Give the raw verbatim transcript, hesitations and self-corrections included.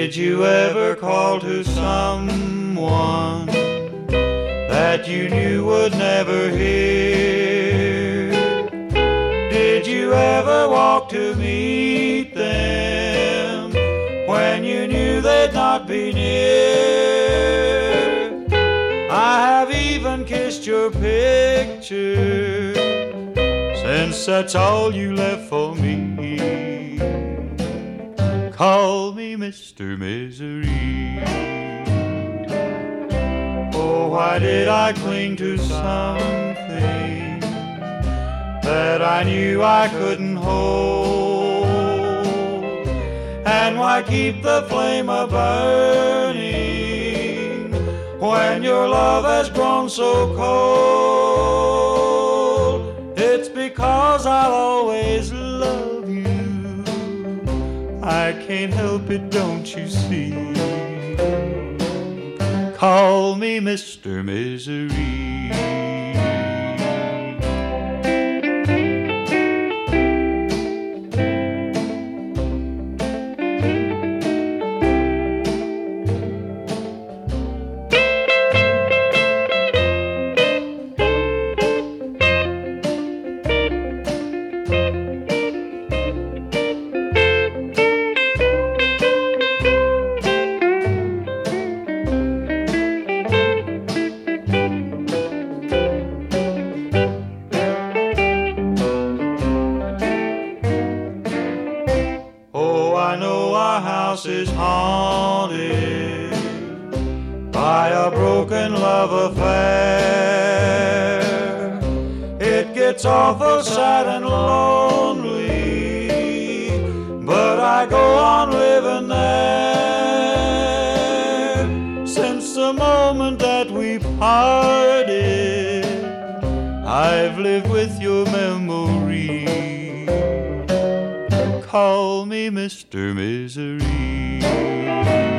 Did you ever call to someone that you knew would never hear? Did you ever walk to meet them when you knew they'd not be near? I have even kissed your picture, since that's all you left for me. Call me Mister Misery. Oh, why did I cling to something that I knew I couldn't hold? And why keep the flame a-burning when your love has grown so cold? It's because I'll always love you. I can't help it, don't you see? Call me Mister Misery. I know our house is haunted by a broken love affair. It gets awful sad and lonely, but I go on living there. Since the moment that we parted, I've lived with your memory. Call me Mister Misery.